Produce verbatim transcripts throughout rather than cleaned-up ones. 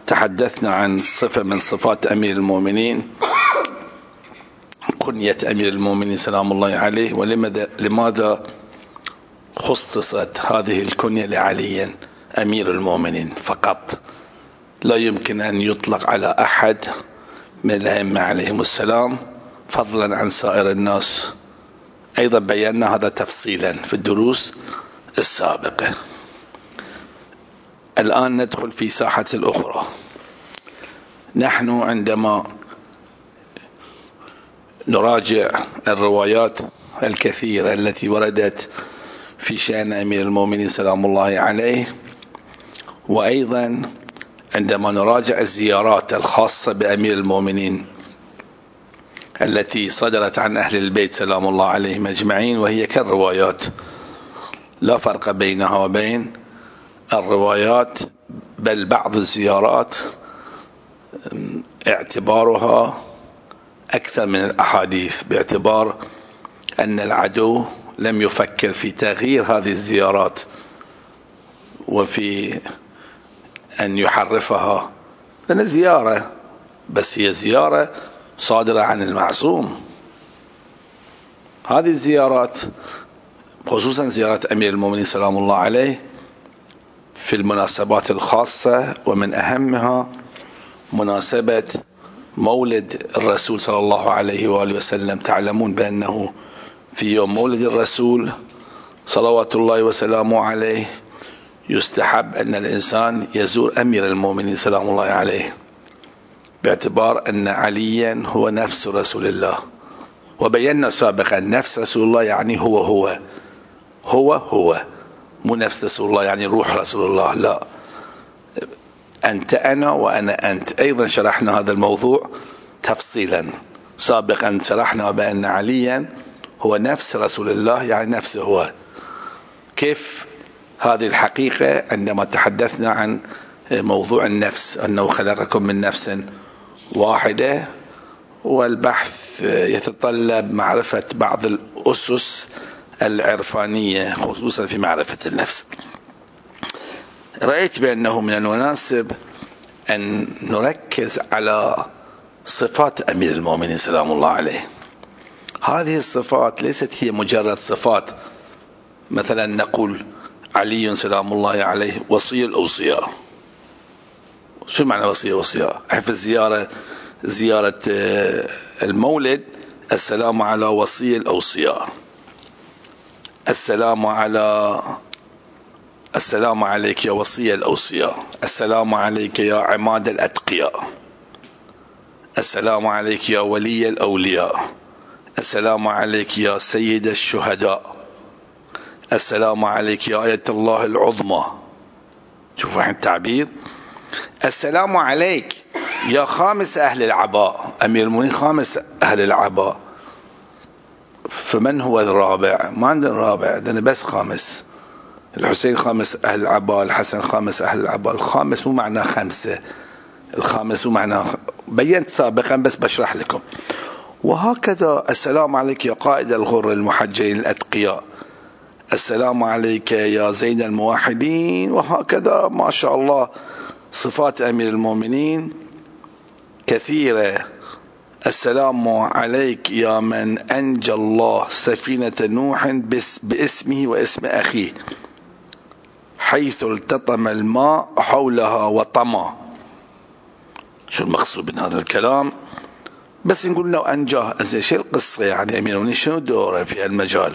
تحدثنا عن صفة من صفات أمير المؤمنين، كنية أمير المؤمنين سلام الله عليه، ولماذا لماذا خصصت هذه الكنية لعلي أمير المؤمنين فقط، لا يمكن أن يطلق على أحد من الأئمة عليهم السلام فضلا عن سائر الناس. أيضا بينا هذا تفصيلا في الدروس السابقة. الآن ندخل في ساحة الأخرى. نحن عندما نراجع الروايات الكثيرة التي وردت في شأن أمير المؤمنين سلام الله عليه، وأيضا عندما نراجع الزيارات الخاصة بأمير المؤمنين التي صدرت عن أهل البيت سلام الله عليهم أجمعين، وهي كالروايات لا فرق بينها وبين الروايات، بل بعض الزيارات اعتبارها أكثر من الأحاديث، باعتبار أن العدو لم يفكر في تغيير هذه الزيارات وفي أن يحرفها، لأن زيارة بس هي زيارة صادرة عن المعصوم. هذه الزيارات خصوصا زيارة أمير المؤمنين سلام الله عليه في المناسبات الخاصة، ومن أهمها مناسبة مولد الرسول صلى الله عليه وآله وسلم. تعلمون بأنه في يوم مولد الرسول صلوات الله وسلامه عليه يستحب أن الإنسان يزور أمير المؤمنين سلام الله عليه، باعتبار أن عليا هو نفس رسول الله. وبينا سابقا نفس رسول الله يعني هو هو هو هو مو نفس رسول الله يعني روح رسول الله، لا، أنت أنا وأنا أنت. أيضا شرحنا هذا الموضوع تفصيلا سابقا، شرحنا بأن عليا هو نفس رسول الله يعني نفسه هو. كيف هذه الحقيقة؟ عندما تحدثنا عن موضوع النفس، أنه خلقكم من نفس واحدة، والبحث يتطلب معرفة بعض الأسس العرفانية خصوصا في معرفة النفس. رأيت بأنه من المناسب أن نركز على صفات أمير المؤمنين سلام الله عليه. هذه الصفات ليست هي مجرد صفات، مثلا نقول علي سلام الله عليه وصي الأوصياء. شو معنى وصي الأوصياء؟ في الزيارة زيارة المولد السلام على وصي الأوصياء، السلام على السلام عليك يا وصي الأوصياء، السلام عليك يا عماد الأتقياء، السلام عليك يا ولي الأولياء، السلام عليك يا سيد الشهداء، السلام عليك يا آية الله العظمى. شوفوا التعبير، السلام عليك يا خامس أهل العباء. أمير المؤمنين خامس أهل العباء، فمن هو الرابع؟ ما عندنا رابع، عندنا بس خامس. الحسين خامس أهل العباء، الحسن خامس أهل العباء. الخامس مو معناه خمسة، الخامس مو معناه، بينت سابقا بس بشرح لكم. وهكذا السلام عليك يا قائد الغر المحجلين الأتقياء، السلام عليك يا زين الموحدين. وهكذا ما شاء الله صفات أمير المؤمنين كثيرة. السلام عليك يا من أنجى الله سفينة نوح باسمه واسم أخيه، حيث التطم الماء حولها وطمى. شو المقصود من هذا الكلام؟ بس نقول لو أنجاه، زين شو القصة يعني؟ أمير المؤمنين شنو دوره في المجال؟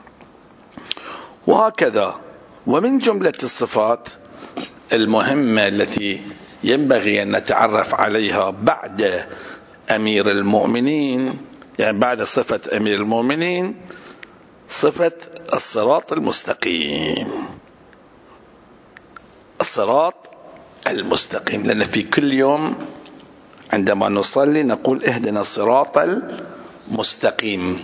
وهكذا. ومن جملة الصفات المهمة التي ينبغي أن نتعرف عليها بعد أمير المؤمنين، يعني بعد صفة أمير المؤمنين، صفة الصراط المستقيم. الصراط المستقيم، لأن في كل يوم عندما نصلي نقول اهدنا الصراط المستقيم،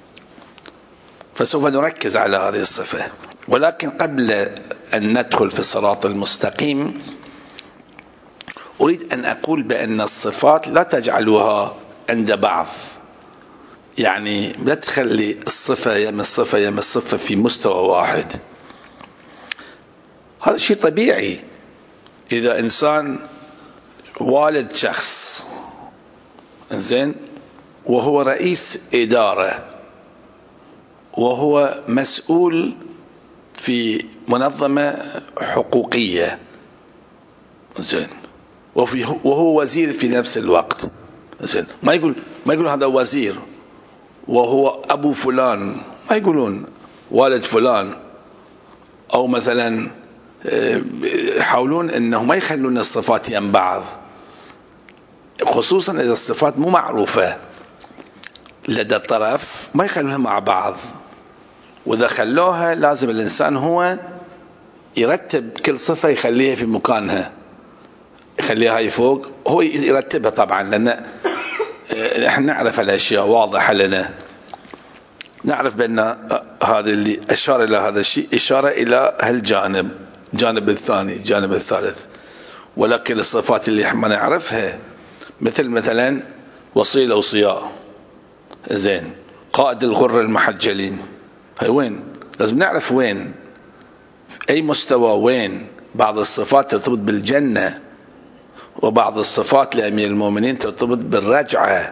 فسوف نركز على هذه الصفة. ولكن قبل أن ندخل في الصراط المستقيم أريد أن أقول بأن الصفات لا تجعلوها عند بعض، يعني لا تخلي الصفة يم الصفة يم الصفة في مستوى واحد. هذا شيء طبيعي. إذا إنسان والد شخص زين، وهو رئيس إدارة، وهو مسؤول في منظمة حقوقية زين، وهو وزير في نفس الوقت زين. ما يقول ما يقول هذا وزير وهو أبو فلان، ما يقولون والد فلان. أو مثلا يحاولون أنه ما يخلون الصفات يم بعض، خصوصا إذا الصفات مو معروفة لدى الطرف، ما يخلونها مع بعض. وإذا خلوها لازم الإنسان هو يرتب كل صفة، يخليها في مكانها، يخليها هاي فوق، هو يرتبها طبعا، لأن احنا نعرف الأشياء واضحة لنا، نعرف بأن هذا اللي أشار إلى هذا الشيء إشارة إلى هالجانب، الجانب الثاني، الجانب الثالث. ولكن الصفات اللي احنا نعرفها مثل مثلا وصي الأوصياء زين، قائد الغر المحجلين، هاي وين؟ لازم نعرف وين، في أي مستوى، وين. بعض الصفات ترتبط بالجنة، وبعض الصفات لأمير المؤمنين ترتبط بالرجعة.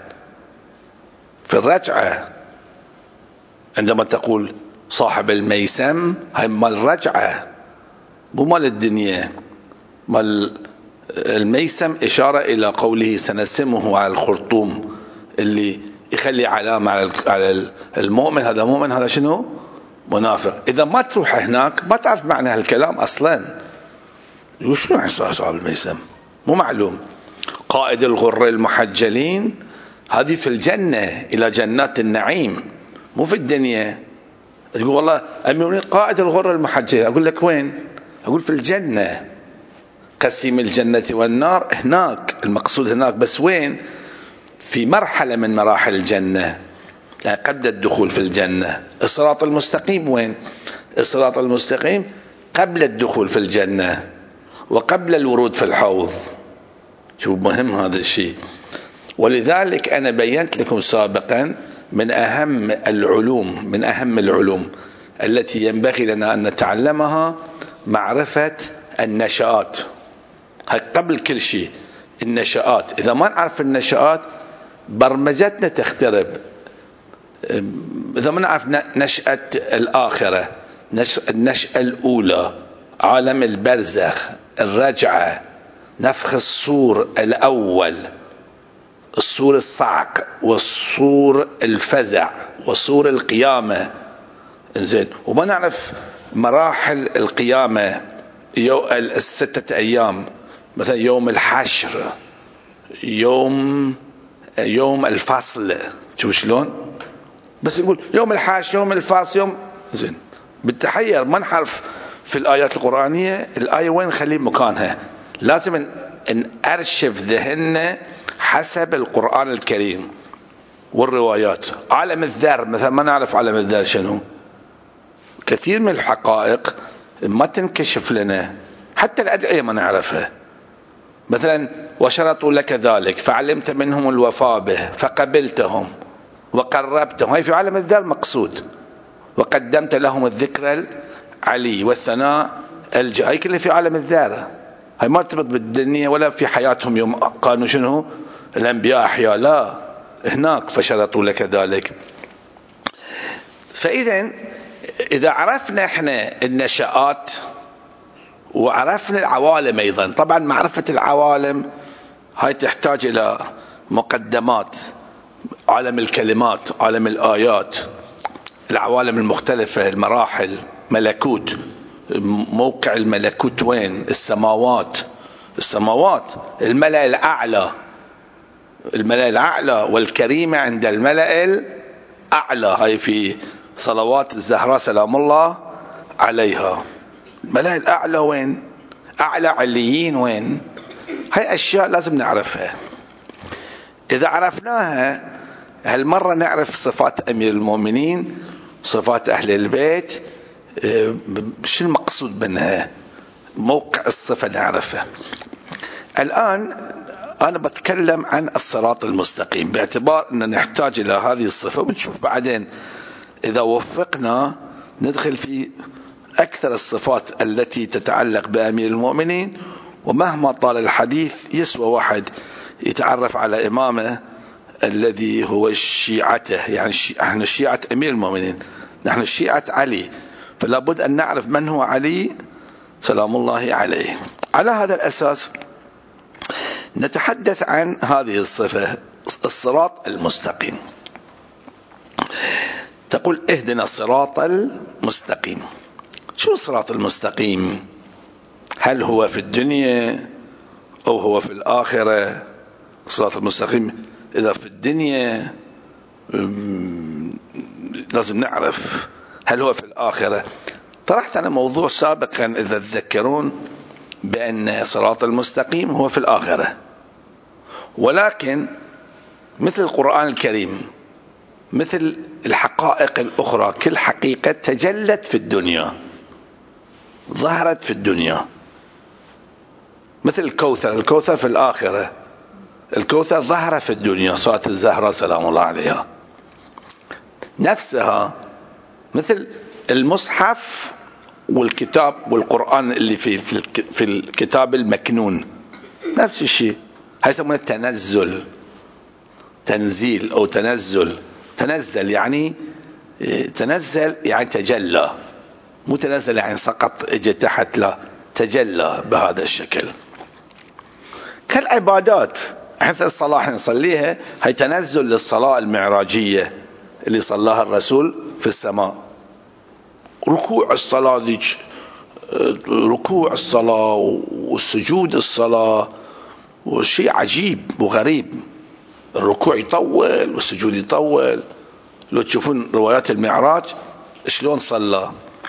في الرجعة عندما تقول صاحب الميسم، هاي مال الرجعة، مو مال الدنيا. مال الميسم إشارة إلى قوله سنسمه على الخرطوم، اللي يخلي علامة على المؤمن، هذا مؤمن، هذا شنو؟ منافق. إذا ما تروح هناك ما تعرف معنى هالكلام أصلا. وشنو يعني صاحب الميسم؟ مو معلوم. قائد الغر المحجلين هذه في الجنة، إلى جنات النعيم، مو في الدنيا. تقول والله أمير قائد الغر المحجلين، أقول لك وين؟ أقول في الجنة، قسم الجنة والنار هناك، المقصود هناك، بس وين؟ في مرحلة من مراحل الجنة، يعني قبل الدخول في الجنة. الصراط المستقيم وين؟ الصراط المستقيم قبل الدخول في الجنة وقبل الورود في الحوض. شوف مهم هذا الشيء. ولذلك أنا بينت لكم سابقا من أهم العلوم، من أهم العلوم التي ينبغي لنا أن نتعلمها معرفة النشآت. قبل كل شيء النشآت، إذا ما نعرف النشآت برمجتنا تخترب. إذا ما نعرف نشأة الآخرة، النشأة الأولى، عالم البرزخ، الرجعة، نفخ الصور الأول، الصور الصعق، والصور الفزع، وصور القيامة زين، وما نعرف مراحل القيامة، الستة أيام، مثلا يوم الحشر، يوم يوم الفصل. شوف شلون، بس يقول يوم الحشر، يوم الفصل، يوم زين، بالتحير ما نعرف في الآيات القرآنية الآية وين نخلي مكانها. لازم نأرشف ذهننا حسب القرآن الكريم والروايات. عالم الذر مثلا ما نعرف عالم الذر شنو، كثير من الحقائق ما تنكشف لنا، حتى الأدعية ما نعرفها. مثلا وشرطوا لك ذلك فعلمت منهم الوفاء به فقبلتهم وقربتهم، هاي في عالم الذر مقصود. وقدمت لهم الذكر العلي والثناء الجاي، هاي كله في عالم الذر، هاي ما ترتبط بالدنيا ولا في حياتهم يوم كانوا شنو الأنبياء أحياء، لا، هناك فشرطوا لك ذلك. فإذا إذا عرفنا احنا النشآت وعرفنا العوالم أيضا، طبعا معرفة العوالم هاي تحتاج إلى مقدمات، عالم الكلمات، عالم الآيات، العوالم المختلفة، المراحل، ملكوت، موقع الملكوت وين، السماوات، السماوات، الملأ الأعلى، الملأ الأعلى والكريمة عند الملأ الأعلى، هاي في صلوات الزهراء سلام الله عليها. الملأ الأعلى وين؟ أعلى عليين وين؟ هاي أشياء لازم نعرفها. إذا عرفناها هالمرة نعرف صفات أمير المؤمنين، صفات أهل البيت، شو المقصود منها، موقع الصفة نعرفه. الآن أنا بتكلم عن الصراط المستقيم، باعتبار أن نحتاج إلى هذه الصفة، ونشوف بعدين إذا وفقنا ندخل في أكثر الصفات التي تتعلق بأمير المؤمنين، ومهما طال الحديث يسوى واحد يتعرف على إمامه الذي هو شيعته، يعني نحن شيعة أمير المؤمنين، نحن شيعة علي، فلا بد أن نعرف من هو علي سلام الله عليه. على هذا الأساس نتحدث عن هذه الصفة، الصراط المستقيم. تقول اهدنا الصراط المستقيم. شو الصراط المستقيم؟ هل هو في الدنيا أو هو في الآخرة؟ الصراط المستقيم إذا في الدنيا لازم نعرف هل هو في الآخرة. طرحت أنا موضوع سابقا إذا تذكرون بأن صراط المستقيم هو في الآخرة، ولكن مثل القرآن الكريم، مثل الحقائق الأخرى، كل حقيقة تجلت في الدنيا، ظهرت في الدنيا. مثل الكوثر، الكوثر في الآخرة، الكوثر ظهر في الدنيا، صارت الزهرة سلام الله عليها نفسها. مثل المصحف والكتاب والقرآن اللي في في الكتاب المكنون، نفس الشيء، هاي يسمونه التنزل، تنزيل أو تنزل. تنزل يعني تنزل يعني تجلى، مو تنزل يعني سقط اجى تحت، لا، تجلى بهذا الشكل. كالعبادات، مثل الصلاة احنا نصليها، هي تنزل للصلاة المعراجية اللي صلاها الرسول في السماء. ركوع الصلاة دي، ركوع الصلاة والسجود الصلاة وشيء عجيب وغريب. الركوع يطول والسجود يطول. لو تشوفون روايات المعراج شلون صلى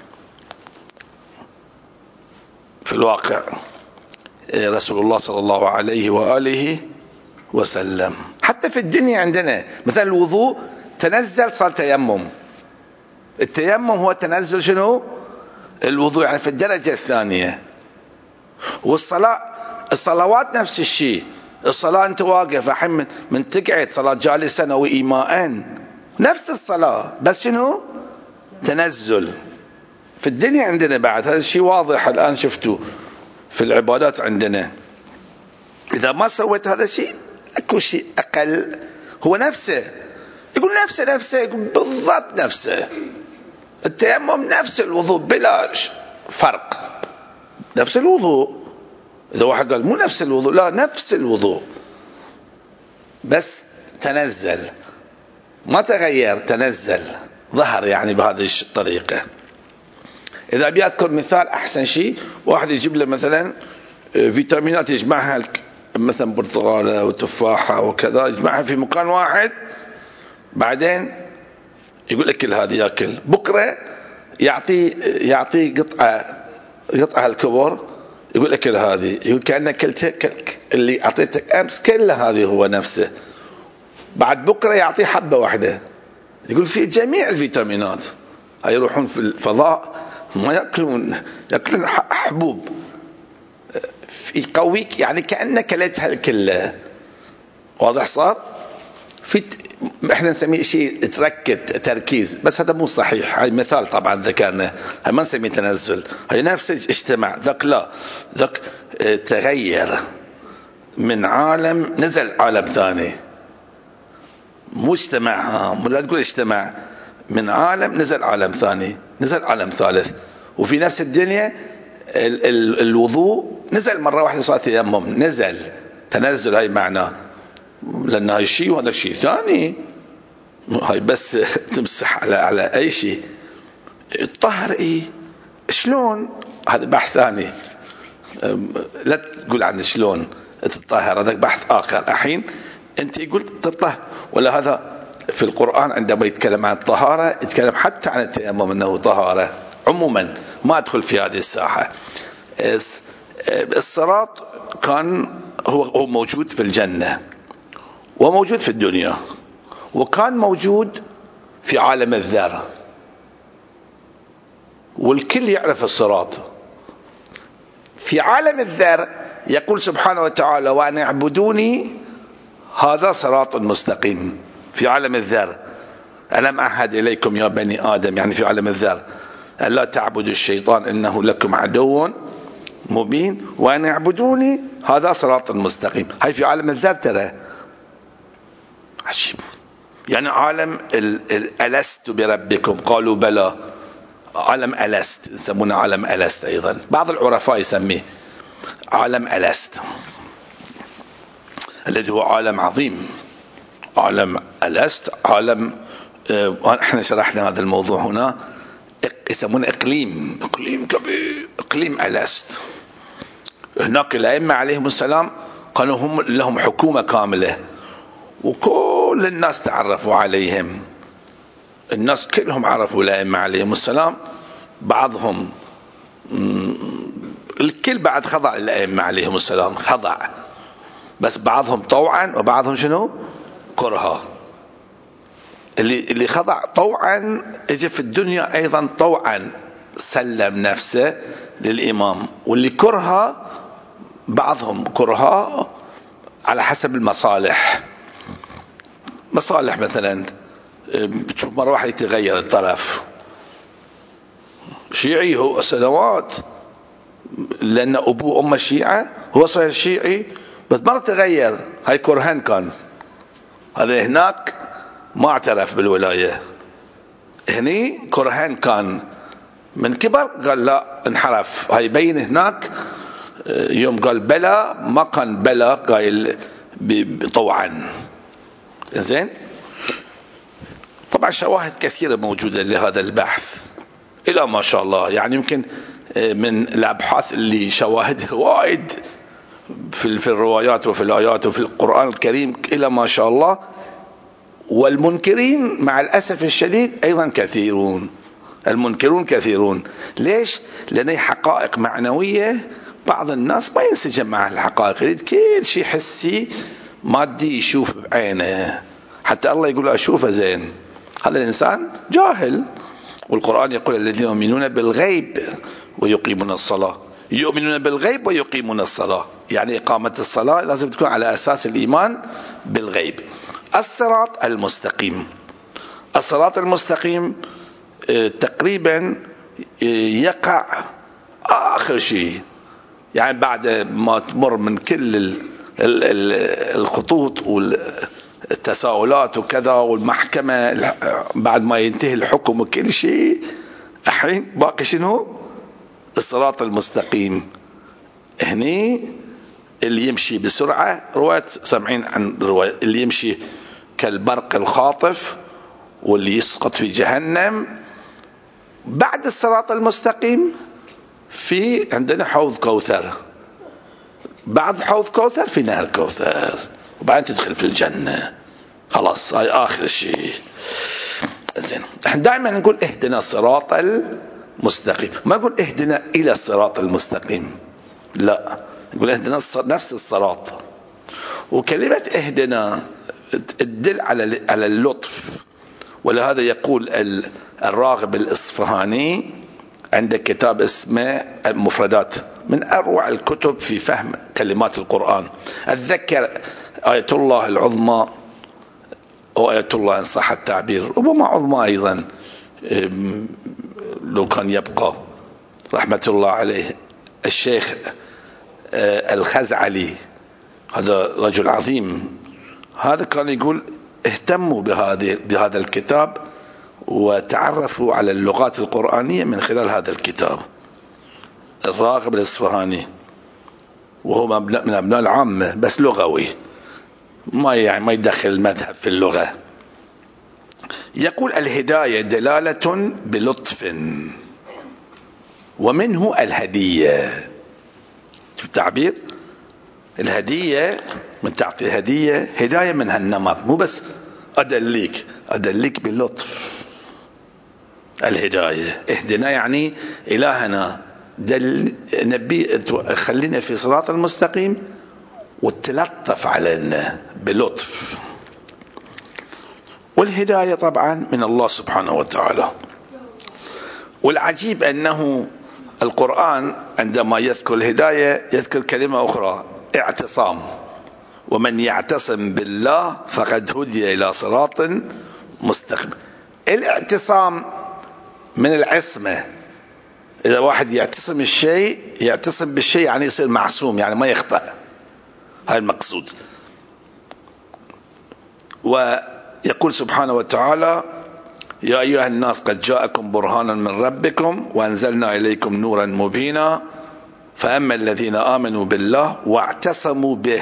في الواقع رسول الله صلى الله عليه وآله وسلم. حتى في الدنيا عندنا مثلا الوضوء تنزل صار تيمم. التيمم هو تنزل شنو؟ الوضوء، يعني في الدرجة الثانية. والصلاة، الصلوات نفس الشيء. الصلاة أنت واقف الحين من تقعد، صلاة جالسا أو إيماءً، نفس الصلاة بس شنو؟ تنزل. في الدنيا عندنا بعد هذا الشيء واضح الآن شفتوا في العبادات عندنا. إذا ما سويت هذا الشيء أكو شيء أقل، هو نفسه، يقول نفسه نفسه يقول بالضبط نفسه. التيمم نفس الوضوء بلا فرق، نفس الوضوء. إذا واحد قال مو نفس الوضوء، لا، نفس الوضوء بس تنزل، ما تغير، تنزل، ظهر يعني بهذه الطريقة. إذا أبي أذكر مثال أحسن شيء، واحد يجيب له مثلا فيتامينات يجمعها مثلا برتقالة وتفاحة وكذا، يجمعها في مكان واحد، بعدين يقول أكل هذه، يأكل. بكرة يعطي يعطي قطعة قطعة الكبر، يقول أكل هذه، يقول كأنك كلت اللي أعطيتك أمس كله هذه هو نفسه. بعد بكرة يعطي حبة واحدة، يقول في جميع الفيتامينات. هاي يروحون في الفضاء ما يأكلون، يأكلون حبوب يقويك، يعني كأنك كلتها الكلة. واضح صار؟ في احنا نسميه شيء تركت، تركيز، بس هذا مو صحيح. هاي مثال طبعا ذكرنا، هاي ما نسميه تنزل. هاي نفس اجتماع، ذاك لا، ذاك تغير من عالم نزل عالم ثاني، مو اجتماع. لا تقول اجتماع، من عالم نزل عالم ثاني، نزل عالم ثالث. وفي نفس الدنيا ال ال الوضوء نزل مرة واحدة صار تيمم، نزل تنزل. هاي معناه، لأن هاي شيء وهذا شيء ثاني. هاي بس تمسح على على أي شيء. الطهر إيه؟ شلون؟ هذا بحث ثاني، لا تقول عن شلون تطهر، هذا بحث آخر. الحين أنت قلت تطهر، ولا هذا في القرآن عندما يتكلم عن الطهارة يتكلم حتى عن التيمم أنه طهارة. عموما ما أدخل في هذه الساحة. الصراط كان هو هو موجود في الجنة وموجود في الدنيا، وكان موجود في عالم الذر، والكل يعرف الصراط. في عالم الذر يقول سبحانه وتعالى وأن اعبدوني هذا صراط مستقيم. في عالم الذر، ألم أعهد إليكم يا بني آدم، يعني في عالم الذر، ألا تعبدوا الشيطان إنه لكم عدو مبين، وأن يعبدوني هذا صراط المستقيم. هاي في عالم الذر ترى عجيب. يعني عالم ألست بربكم قالوا بلى، عالم ألست يسمونه عالم ألست، أيضا بعض العرفاء يسميه عالم ألست، الذي هو عالم عظيم. عالم ألست عالم، احنا شرحنا هذا الموضوع هنا، يسمونه إقليم إقليم كبير، إقليم ألست. هناك الأئمة عليهم السلام كانوا هم لهم حكومة كاملة، وكل الناس تعرفوا عليهم، الناس كلهم عرفوا الأئمة عليهم السلام. بعضهم الكل بعد خضع للأئمة عليهم السلام، خضع، بس بعضهم طوعا وبعضهم شنو كرها. اللي اللي خضع طوعا اجى في الدنيا ايضا طوعا سلم نفسه للإمام، واللي كرها بعضهم كرها على حسب المصالح. مصالح مثلا بتشوف مرة واحد يتغير الطرف، شيعي هو سنوات لأن أبوه أمه شيعة، هو صار شيعي بس مرة تغير، هاي كرهان كان. هذا هناك ما اعترف بالولاية، هني كرهان كان، من كبر قال لا انحرف. هاي يبين هناك يوم قال بلا ما كان بلا قايل طوعا. زين، طبعا شواهد كثيرة موجودة لهذا البحث إلى ما شاء الله. يعني يمكن من الأبحاث اللي شواهدها وايد في في الروايات وفي الآيات وفي القرآن الكريم إلى ما شاء الله. والمنكرين مع الأسف الشديد أيضا كثيرون، المنكرون كثيرون. ليش؟ لأن حقائق معنوية بعض الناس ما ينسجم مع الحقائق، يريد كل شيء حسي مادي يشوف بعينه، حتى الله يقول أشوفه زين. هذا الإنسان جاهل. والقرآن يقول الذين يؤمنون بالغيب ويقيمون الصلاة، يؤمنون بالغيب ويقيمون الصلاة، يعني إقامة الصلاة لازم تكون على أساس الإيمان بالغيب. الصراط المستقيم، الصراط المستقيم تقريبا يقع آخر شيء، يعني بعد ما تمر من كل الخطوط والتساؤلات وكذا والمحكمة، بعد ما ينتهي الحكم وكل شيء، الحين باقي شنو؟ الصراط المستقيم. هني اللي يمشي بسرعة، رواية سمعين عن رواية اللي يمشي كالبرق الخاطف واللي يسقط في جهنم. بعد الصراط المستقيم في عندنا حوض كوثر، بعد حوض كوثر في نهر كوثر، وبعدين تدخل في الجنة. خلاص هاي آخر شيء. زين، احنا دائما نقول اهدنا الصراط المستقيم، ما نقول اهدنا إلى الصراط المستقيم، لا، نقول اهدنا نفس الصراط. وكلمة اهدنا تدل على على اللطف، ولهذا يقول الراغب الإصفهاني عنده كتاب اسمه المفردات، من أروع الكتب في فهم كلمات القرآن. أتذكر آية الله العظمى أو آية الله إن صح التعبير، ربما عظمى أيضا لو كان يبقى رحمة الله عليه، الشيخ الخزعلي، هذا رجل عظيم، هذا كان يقول اهتموا بهذه بهذا الكتاب وتعرفوا على اللغات القرآنية من خلال هذا الكتاب. الراغب الإصفهاني وهو من أبناء العامة بس لغوي، ما يعني ما يدخل المذهب في اللغة. يقول الهداية دلالة بلطف ومنه الهدية. التعبير الهدية من تعطي هدية، هداية من هالنمط، مو بس أدليك، أدليك بلطف. الهداية اهدنا يعني إلهنا دل نبي خلينا في صراط المستقيم وتلطف علينا بلطف. والهداية طبعا من الله سبحانه وتعالى. والعجيب أنه القرآن عندما يذكر الهداية يذكر كلمة أخرى، اعتصام، ومن يعتصم بالله فقد هدي إلى صراط مستقيم. الاعتصام من العصمة، إذا واحد يعتصم الشيء يعتصم بالشيء يعني يصير معصوم، يعني ما يخطأ، هذا المقصود. ويقول سبحانه وتعالى: يا أيها الناس قد جاءكم برهان من ربكم وأنزلنا إليكم نورا مبينا فأما الذين آمنوا بالله واعتصموا به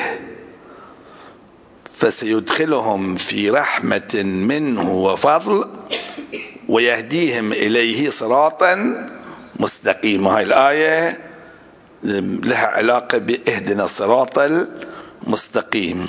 فسيدخلهم في رحمة منه وفضل ويهديهم إليه صراطا مستقيما. هاي الآية لها علاقة بإهدنا الصراط المستقيم.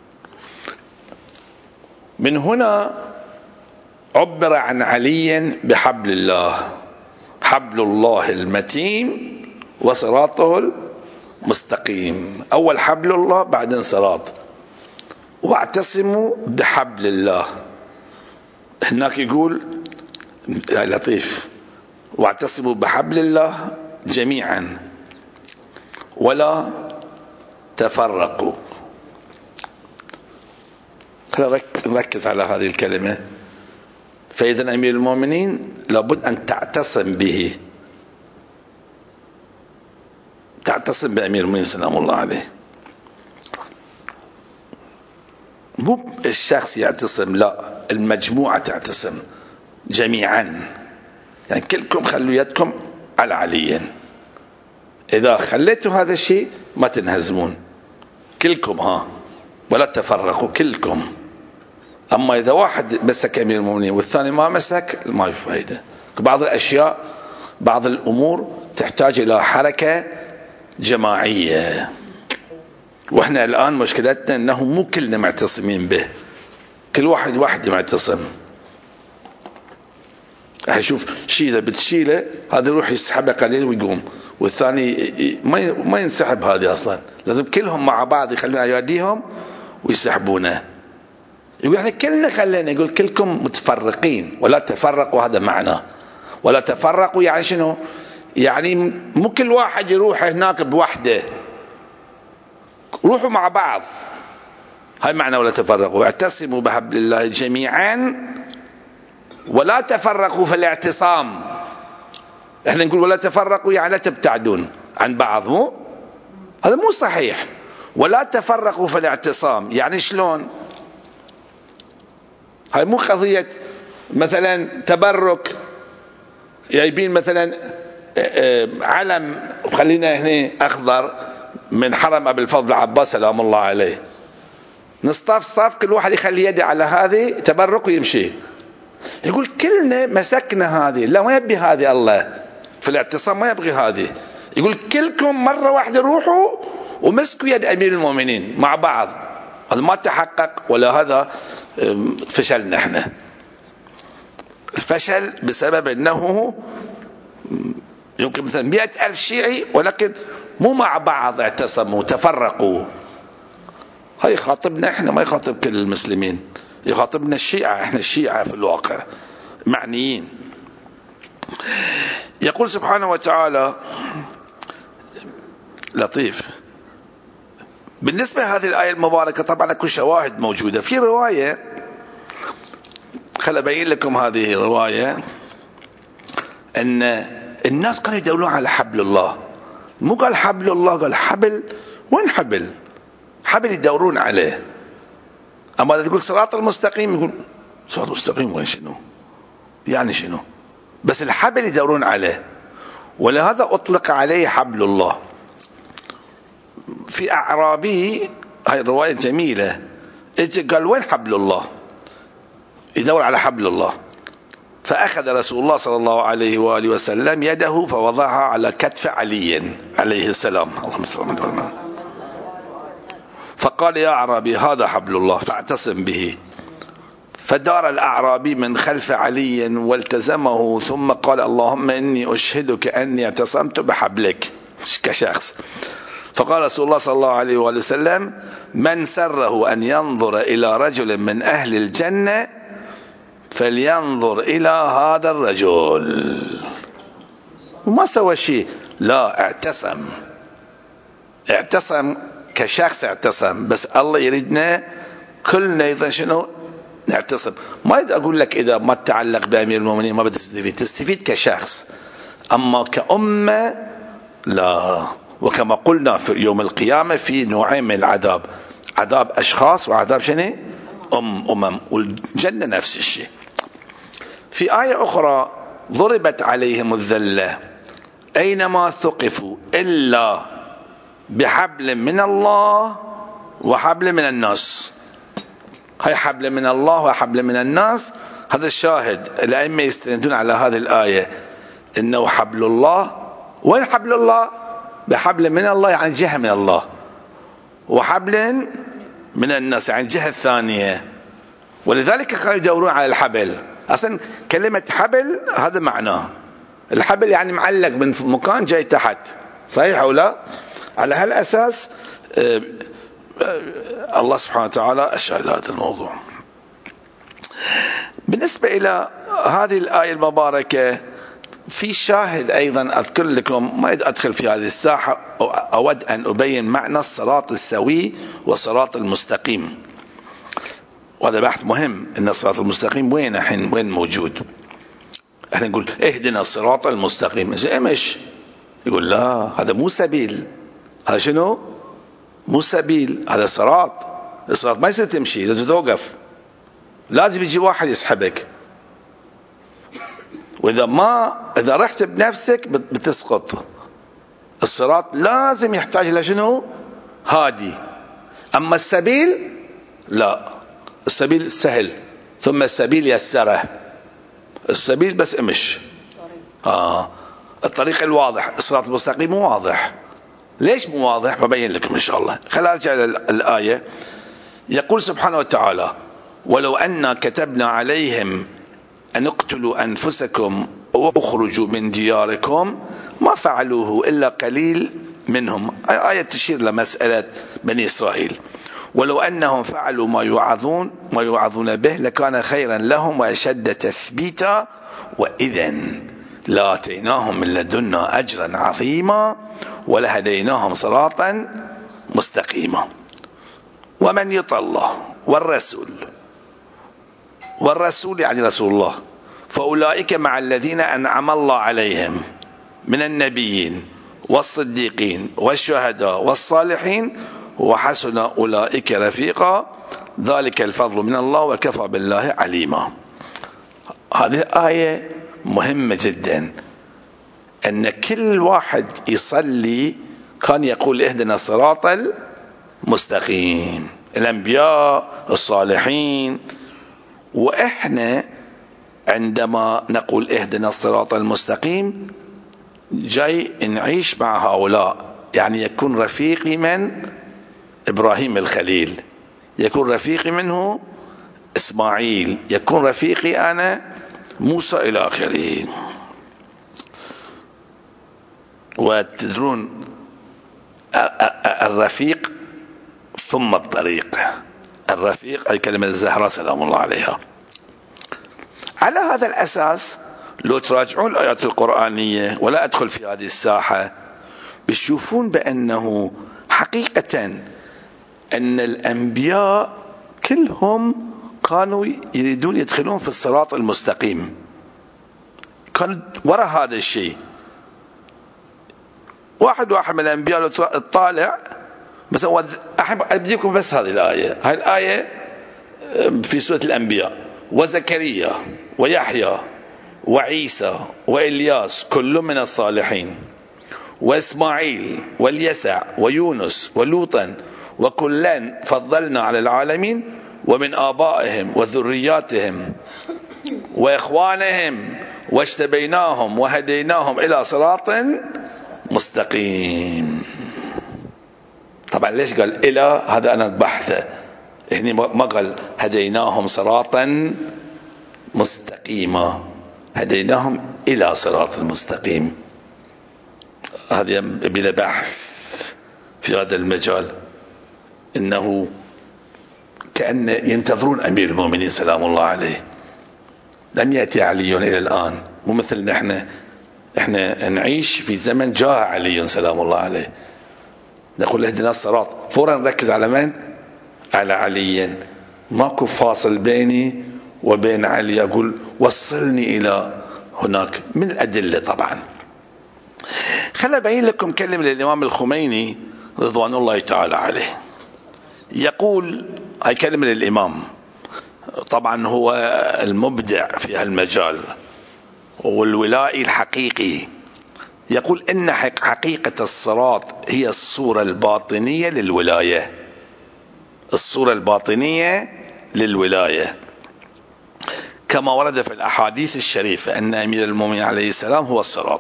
من هنا عبر عن علي بحبل الله، حبل الله المتين وصراطه المستقيم. أول حبل الله بعدين صراط. واعتصموا بحبل الله. هناك يقول يا لطيف: واعتصموا بحبل الله جميعا ولا تفرقوا. نركز على هذه الكلمة. فإذا أمير المؤمنين لابد أن تعتصم به، تعتصم بأمير المؤمنين سلام الله عليه. مو الشخص يعتصم، لا، المجموعة تعتصم جميعا، يعني كلكم خلوا يدكم على علي. إذا خليتوا هذا الشيء ما تنهزمون كلكم، ها، ولا تفرقوا كلكم. أما إذا واحد مسك أمير المؤمنين والثاني ما مسك ما في فائدة. بعض الأشياء بعض الأمور تحتاج إلى حركة جماعية، وإحنا الآن مشكلتنا أنه مو كلنا معتصمين به، كل واحد واحد معتصم. هيشوف شيء إذا بتشيله هذا يروح يسحبه قليل ويقوم، والثاني ما ما ينسحب. هذه أصلا لازم كلهم مع بعض يخلون أياديهم ويسحبونه. يقول احنا كلنا خلينا، يقول كلكم متفرقين ولا تفرقوا، هذا معناه. ولا تفرقوا يعني شنو؟ يعني مو كل واحد يروح هناك بوحده، روحوا مع بعض. هاي معنى ولا تفرقوا. اعتصموا بحبل الله جميعا ولا تفرقوا في الاعتصام. احنا نقول ولا تفرقوا يعني لا تبتعدون عن بعض، مو هذا مو صحيح. ولا تفرقوا في الاعتصام يعني شلون؟ هاي مو قضية مثلا تبرك، جايبين مثلا علم خلينا هنا أخضر من حرم أبي الفضل عباس سلام الله عليه، نصطف صف كل واحد يخلي يده على هذه تبرك ويمشي. يقول كلنا مسكنا هذه، لا ما يبي هذه الله في الاعتصام، ما يبغي هذه. يقول كلكم مرة واحدة روحوا ومسكوا يد أمير المؤمنين مع بعض. هذا ما تحقق، ولا هذا فشلنا احنا. الفشل بسبب أنه يمكن مثلا مئة ألف شيعي ولكن مو مع بعض اعتصموا، تفرقوا. هاي يخاطبنا احنا، ما يخاطب كل المسلمين، يخاطبنا الشيعة. احنا الشيعة في الواقع معنيين. يقول سبحانه وتعالى لطيف بالنسبة لهذه الآية المباركة. طبعا اكو شواهد موجودة في رواية، خل أبين لكم هذه الرواية، أن الناس كانوا يدورون على حبل الله. مو قال حبل الله، قال حبل. وين حبل؟ حبل يدورون عليه. أما إذا تقول صراط المستقيم يقول صراط المستقيم وين شنو؟ يعني شنو؟ بس الحبل يدورون عليه، ولهذا أطلق عليه حبل الله. في أعرابي، هاي الرواية جميلة، قال وين حبل الله؟ يدور على حبل الله. فأخذ رسول الله صلى الله عليه وآله وسلم يده فوضعها على كتف علي عليه السلام، اللهم صل على محمد، فقال يا أعرابي هذا حبل الله فاعتصم به. فدار الأعرابي من خلف علي والتزمه، ثم قال اللهم إني أشهدك أني اعتصمت بحبلك كشخص. فقال رسول الله صلى الله عليه وآله وسلم من سره أن ينظر إلى رجل من أهل الجنة فلينظر إلى هذا الرجل. وما سوى شيء، لا، اعتصم اعتصم كشخص اعتصم. بس الله يريدنا كلنا إذا شنو نعتصم. ما أقول لك إذا ما تتعلق بأمير المؤمنين ما بتستفيد، تستفيد كشخص. أما كأمة لا. وكما قلنا في يوم القيامة في نوعين من العذاب، عذاب أشخاص وعذاب شنو؟ أم أمم. والجنة نفس الشيء. في آية أخرى ضربت عليهم الذلة أينما ثقفوا إلا بحبل من الله وحبل من الناس. هاي حبل من الله وحبل من الناس، هذا الشاهد. الأئمة يستندون على هذه الآية إنه حبل الله. وين حبل الله؟ بحبل من الله يعني جهة من الله، وحبل من الناس يعني الجهة الثانية. ولذلك كانوا يدورون على الحبل. أصلا كلمة حبل هذا معناه، الحبل يعني معلق من مكان جاي تحت، صحيح أو لا؟ على هالأساس الله سبحانه وتعالى أشار إلى هذا الموضوع. بالنسبة إلى هذه الآية المباركة في شاهد أيضا أذكر لكم، ما أدخل في هذه الساحة، أود أن أبين معنى الصراط السوي والصراط المستقيم. وهذا بحث مهم، إن الصراط المستقيم وين الحين وين موجود؟ احنا نقول اهدنا الصراط المستقيم، زي مش يقول لا هذا مو سبيل. هذا شنو؟ مو سبيل، هذا صراط. الصراط ما يصير تمشي، لازم توقف، لازم يجي واحد يسحبك، وإذا ما إذا رحت بنفسك بتسقط. الصراط لازم يحتاج إلى شنو؟ هادي. أما السبيل لا، السبيل سهل، ثم السبيل يسره. السبيل بس امش آه. الطريق الواضح، الصراط المستقيم مو واضح. ليش مو واضح؟ ببين لكم إن شاء الله. خلال أرجع الآية. يقول سبحانه وتعالى: ولو أن كتبنا عليهم أن اقتلوا أنفسكم واخرجوا من دياركم ما فعلوه إلا قليل منهم. آية تشير لمسألة بني إسرائيل. ولو أنهم فعلوا ما يوعظون ما يوعظون به لكان خيرا لهم وأشد تثبيتا وإذن لآتيناهم من لدنا أجرا عظيما ولهديناهم صراطا مستقيما. ومن يطع الله والرسول، والرسول يعني رسول الله، فأولئك مع الذين أنعم الله عليهم من النبيين والصديقين والشهداء والصالحين وحسن أولئك رفيقا ذلك الفضل من الله وكفى بالله عليما. هذه آية مهمة جدا، أن كل واحد يصلي كان يقول اهدنا الصراط المستقيم، الأنبياء الصالحين. وإحنا عندما نقول اهدنا الصراط المستقيم جاي نعيش مع هؤلاء، يعني يكون رفيقي من إبراهيم الخليل، يكون رفيقي منه إسماعيل، يكون رفيقي أنا موسى إلى آخره. وتدرون الرفيق ثم الطريق، الرفيق أي كلمة الزهراء سلام الله عليها. على هذا الأساس لو تراجعون الآيات القرآنية، ولا أدخل في هذه الساحة، بتشوفون بأنه حقيقة أن الأنبياء كلهم كانوا يريدون يدخلون في الصراط المستقيم، كانوا وراء هذا الشيء. واحد واحد من الأنبياء الطالع مثلا، أحب أديكم بس هذه الآية. هذه الآية في سورة الأنبياء: وزكريا ويحيى وعيسى وإلياس كل من الصالحين وإسماعيل واليسع ويونس ولوطا وكلا فضلنا على العالمين ومن آبائهم وذرياتهم وإخوانهم واجتبيناهم وهديناهم إلى صراط مستقيم. طبعا ليش قال إلى؟ هذا أنا بحثه هنا، ما قال هديناهم صراطا مستقيما، هديناهم إلى صراط المستقيم. هذا بلا بحث في هذا المجال. إنه كأن ينتظرون أمير المؤمنين سلام الله عليه. لم يأتي علي إلى الآن، مو مثل نحن احنا نعيش في زمن جاء علي سلام الله عليه، نقول اهدنا الصراط فورا نركز على من؟ على علي. ماكو فاصل بيني وبين علي أقول وصلني إلى هناك من الأدلة طبعا. خلنا أبين لكم كلمة للإمام الخميني رضوان الله تعالى عليه. يقول، هاي كلمة للإمام، طبعا هو المبدع في هالمجال والولائي الحقيقي. يقول إن حقيقة الصراط هي الصورة الباطنية للولاية، الصورة الباطنية للولاية، كما ورد في الأحاديث الشريفة أن أمير المؤمنين عليه السلام هو الصراط.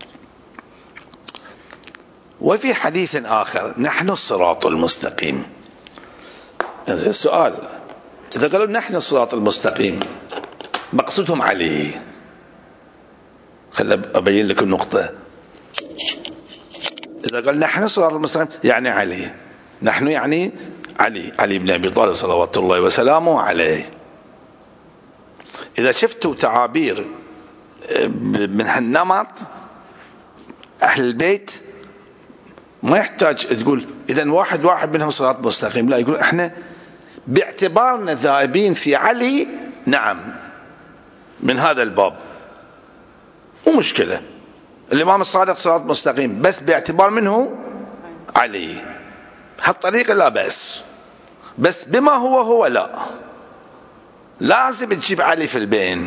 وفي حديث آخر نحن الصراط المستقيم. هذا السؤال، إذا قالوا نحن الصراط المستقيم مقصودهم علي. خلنا أبين لكم النقطة. إذا قال نحن الصراط المستقيم يعني علي، نحن يعني علي علي بن أبي طالب صلوات الله وسلامه عليه. إذا شفتوا تعابير من هالنمط أهل البيت ما يحتاج تقول إذن واحد واحد منهم صراط مستقيم، لا، يقول إحنا باعتبارنا ذائبين في علي، نعم، من هذا الباب مو مشكلة، الإمام الصادق صراط مستقيم، بس باعتبار منه علي، هالطريقة لا بأس، بس بما هو هو لا، لازم تجيب علي في البين.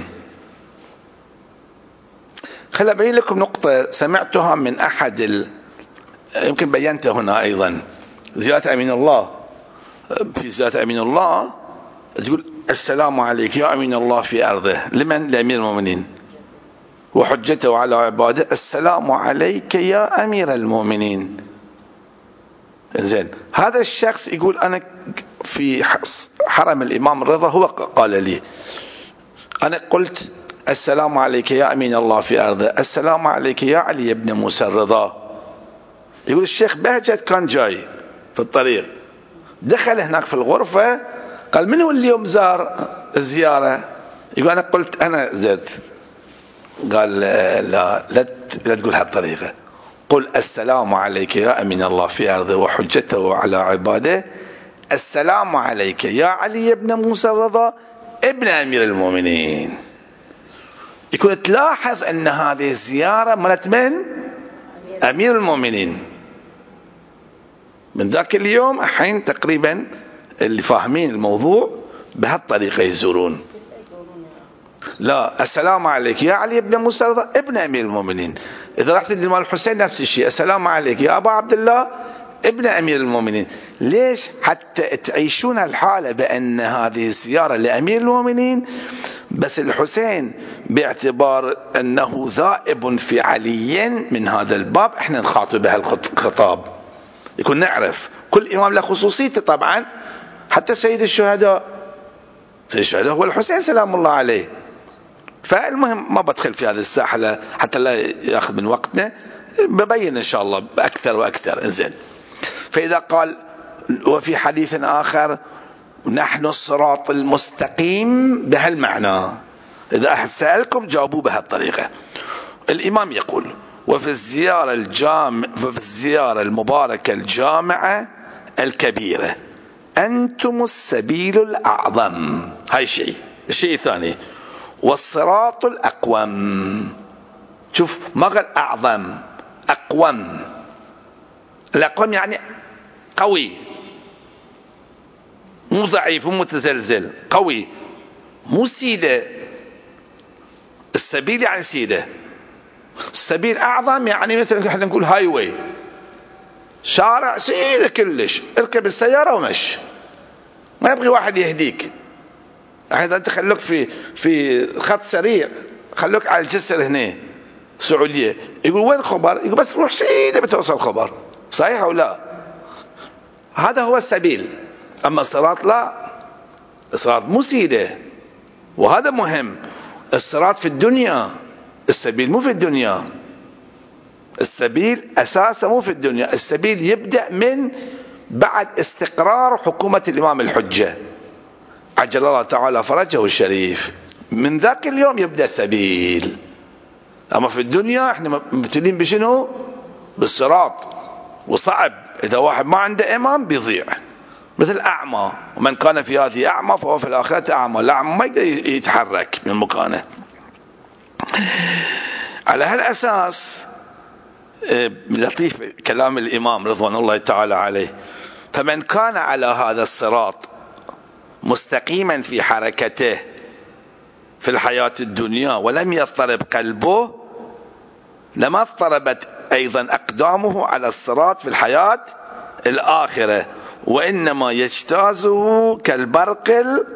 خل أبين لكم نقطة سمعتها من أحد ال... يمكن بينتها هنا أيضا. زيادة أمين الله، في زيادة أمين الله تقول السلام عليك يا أمين الله في أرضه، لمن؟ لأمير المؤمنين وحجته على عباده، السلام عليك يا أمير المؤمنين. زين، هذا الشخص يقول أنا في حرم الإمام الرضا هو قال لي، أنا قلت السلام عليك يا أمين الله في أرضه، السلام عليك يا علي بن موسى الرضا. يقول الشيخ بهجت كان جاي في الطريق، دخل هناك في الغرفة، قال من هو اليوم زار الزيارة؟ يقول أنا قلت أنا زرت. قال لا لا, لا تقول هالطريقة، قل السلام عليك يا أمين الله في أرضه وحجته على عباده، السلام عليك يا علي بن موسى الرضا ابن أمير المؤمنين. يكون تلاحظ أن هذه الزيارة ملت من؟ أمير المؤمنين. من ذاك اليوم الحين تقريبا اللي فاهمين الموضوع بهالطريقة يزورون. لا، السلام عليك يا علي بن موسى الرضا ابن أمير المؤمنين. إذا رحت للإمام الحسين نفس الشيء، السلام عليك يا أبا عبد الله ابن أمير المؤمنين. ليش؟ حتى تعيشون الحالة بأن هذه الزيارة لأمير المؤمنين، بس الحسين باعتبار أنه ذائب في علي من هذا الباب احنا نخاطب بهالخطاب، يكون نعرف كل إمام له خصوصيته. طبعا حتى سيد الشهداء، سيد الشهداء هو الحسين سلام الله عليه. فالمهم ما بدخل في هذه الساحة حتى لا يأخذ من وقتنا، ببين إن شاء الله أكثر وأكثر. إنزين، فإذا قال وفي حديث آخر نحن الصراط المستقيم بهالمعنى، إذا سألكم جاوبوا بهالطريقة. الإمام يقول وفي الزيارة الجامع وفي الزيارة المباركة الجامعة الكبيرة أنتم السبيل الأعظم. هاي شيء. الشيء الثاني والصراط الأقوم. شوف ما قال أعظم، أقوم. الأقوم يعني قوي، مو ضعيف مو متزلزل، قوي، مو سيدة. السبيل يعني سيدة، السبيل أعظم يعني مثل احنا نقول هاي واي، شارع سيدة كلش، اركب السيارة ومش، ما يبغي واحد يهديك. إذا أنت خلوك في في خط سريع، خلوك على الجسر هنا السعودية، يقول وين خبر؟ يقول بس روح سيدة بتوصل خبر، صحيح أو لا؟ هذا هو السبيل. أما الصراط لا، الصراط مو سيدة، وهذا مهم. الصراط في الدنيا، السبيل مو في الدنيا. السبيل أساسا مو في الدنيا، السبيل يبدأ من بعد استقرار حكومة الإمام الحجة عجل الله تعالى فرجه الشريف، من ذاك اليوم يبدأ السبيل. أما في الدنيا احنا مبتلين بشنو؟ بالصراط، وصعب إذا واحد ما عنده إمام بيضيع، مثل أعمى، ومن كان في هذه أعمى فهو في الآخرة أعمى. الأعمى ما يقدر يتحرك من مكانه. على هالأساس لطيف كلام الإمام رضوان الله تعالى عليه. فمن كان على هذا الصراط مستقيما في حركته في الحياة الدنيا ولم يضطرب قلبه، لما اضطربت أيضا أقدامه على الصراط في الحياة الآخرة، وإنما يجتازه كالبرق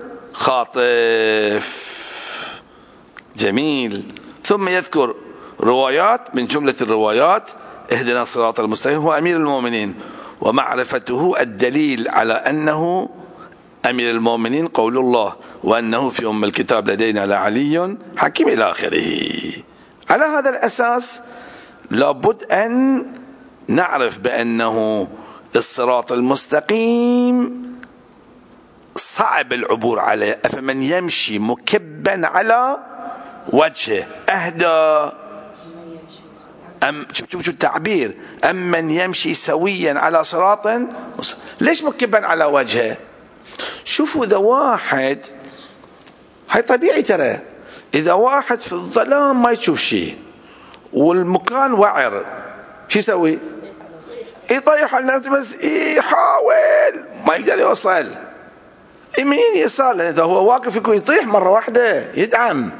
الخاطف. جميل. ثم يذكر روايات، من جملة الروايات: اهدنا الصراط المستقيم هو أمير المؤمنين، ومعرفته الدليل على أنه أمير المؤمنين قول الله، وأنه في أم الكتاب لدينا لعلي حكيم إلى آخره. على هذا الأساس لابد أن نعرف بأنه الصراط المستقيم صعب العبور عليه. فمن يمشي مكبا على وجهه أهدى أم شوف شوف التعبير، أم من يمشي سويا على صراط. ليش مكبا على وجهه؟ شوفوا إذا واحد، هاي طبيعي ترى، إذا واحد في الظلام ما يشوف شيء والمكان وعر، شو يسوي؟ يطيح على الناس، بس يحاول ما يقدر يوصل يمين يسار، لأن إذا هو واقف يكون يطيح مرة واحدة يدعم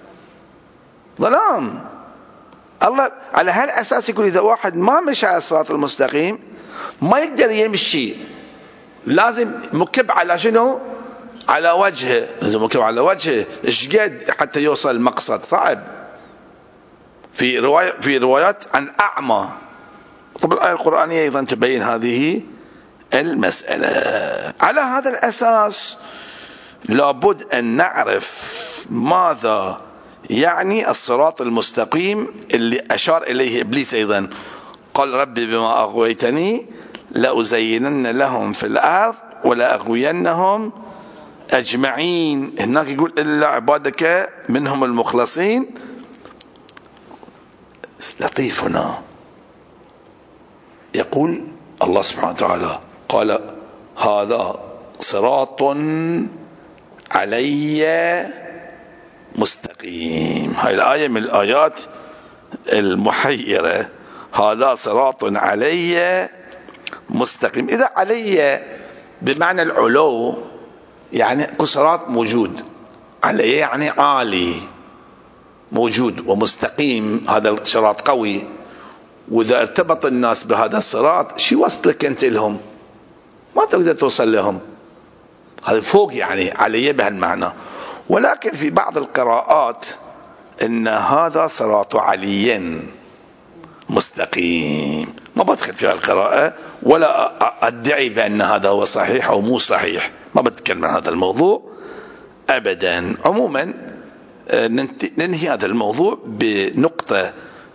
ظلام. الله على هالأساس يقول إذا واحد ما مشى على الصراط المستقيم ما يقدر يمشي، لازم مكب على شنو؟ على وجهه. لازم مكب على وجهه. إيش قد حتى يوصل المقصد؟ صعب. في رواية في روايات عن أعمى. طب الآية القرآنية أيضا تبين هذه المسألة. على هذا الأساس لابد أن نعرف ماذا يعني الصراط المستقيم اللي أشار إليه إبليس أيضا. قال ربي بما أغويتني لأزينن لهم في الأرض ولأغوينهم أجمعين. هناك يقول إلا عبادك منهم المخلصين. لطيف هنا يقول الله سبحانه وتعالى قال هذا صراط علي مستقيم. هاي الآية من الآيات المحيرة. هذا صراط علي مستقيم. إذا علي بمعنى العلو يعني صراط موجود، علي يعني عالي موجود، ومستقيم هذا الصراط قوي. وإذا ارتبط الناس بهذا الصراط شي وصلك أنت لهم؟ ما تقدر توصل لهم. هذا فوق يعني علي بهالمعنى. ولكن في بعض القراءات إن هذا صراط علي مستقيم. ما بدخل في القراءة ولا أدعي بأن هذا هو صحيح أو مو صحيح، ما بتكلم عن هذا الموضوع أبدا. عموما ننهي هذا الموضوع بنقطة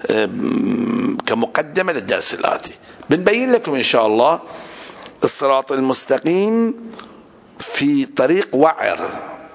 كمقدمة للدرس الآتي. بنبين لكم إن شاء الله الصراط المستقيم في طريق وعر،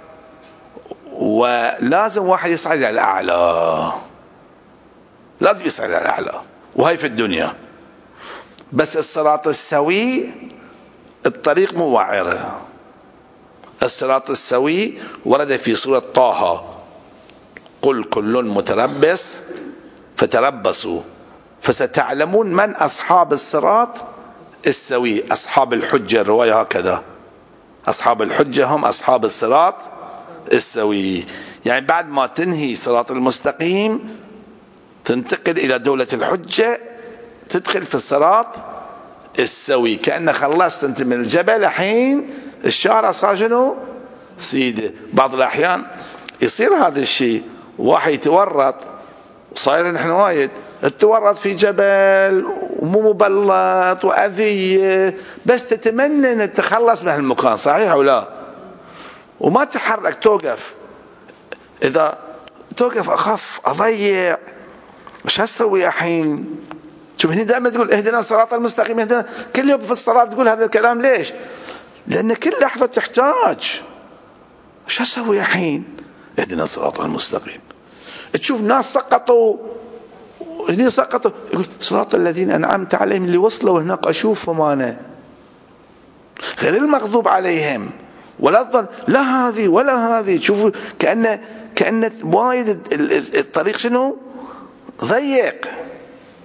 ولازم واحد يصعد إلى الأعلى، لازم يصعد إلى الأعلى، وهي في الدنيا. بس الصراط السوي الطريق مو وعر. الصراط السوي ورد في سورة طه قل كل متربص فتربصوا فستعلمون من أصحاب الصراط السوي. أصحاب الحجة، الرواية هكذا، أصحاب الحجة هم أصحاب الصراط السوي. يعني بعد ما تنهي صراط المستقيم تنتقل إلى دولة الحجة، تدخل في الصراط السوي. كأنك خلصت أنت من الجبل، الحين الشارع صار شنو؟ سيدة. بعض الأحيان يصير هذا الشيء، واحد يتورط، صاير نحن وايد تتورط في جبل ومو مبلط وأذية، بس تتمنى أن تتخلص من هالمكان، صحيح أو لا؟ وما تحرك، توقف. إذا توقف أخاف أضيع، وش هسوي الحين؟ شوف هنا دائما تقول اهدنا الصراط المستقيم، اهدنا. كل يوم في الصلاة تقول هذا الكلام. ليش؟ لأن كل لحظة تحتاج وش هسوي الحين؟ اهدنا الصراط المستقيم. تشوف ناس سقطوا، هني سقطوا، يقول صراط الذين أنعمت عليهم، اللي وصلوا هناك أشوفهم أنا، غير المغضوب عليهم ولا الظن، لا هذه ولا هذه. تشوفوا كأن كأن وايد الطريق شنو؟ ضيق.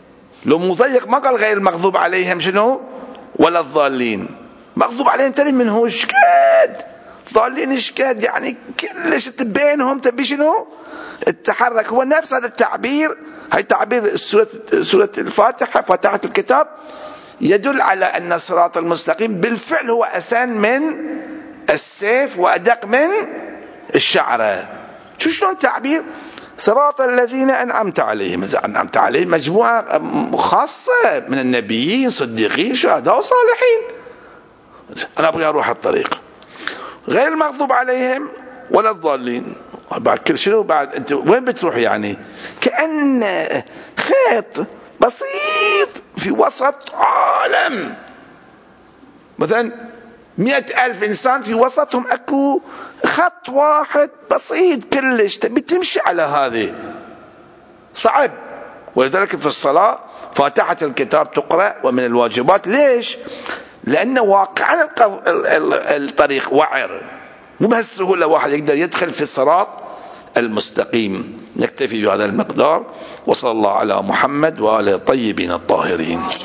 لو مضيق ما قال غير المغضوب عليهم شنو ولا الضالين. مغضوب عليهم ترى من هو شكاد، ضالين شكاد، يعني كلش بينهم تبي شنو التحرك. هو نفس هذا التعبير، هاي تعبير سورة, سورة الفاتحة، فاتحة الكتاب، يدل على أن الصراط المستقيم بالفعل هو أسان من السيف وأدق من الشعرة. شو شلون تعبير صراط الذين أنعمت عليهم؟ إذا أنعمت عليهم مجموعة خاصة من النبيين صديقين شهداء وصالحين، أنا أبغى أروح الطريق غير المغضوب عليهم ولا الضالين. بعد كل شنو بعد أنت وين بتروح؟ يعني كأن خيط بسيط في وسط عالم، مثلا مئة ألف إنسان في وسطهم أكو خط واحد بسيط كلش، تبي تمشي على هذه صعب. ولذلك في الصلاة فاتحة الكتاب تقرأ ومن الواجبات. ليش؟ لأن واقعا الطريق وعر، مو بهالسهولة واحد يقدر يدخل في الصراط المستقيم. نكتفي بهذا المقدار، وصلى الله على محمد وآله الطيبين الطاهرين.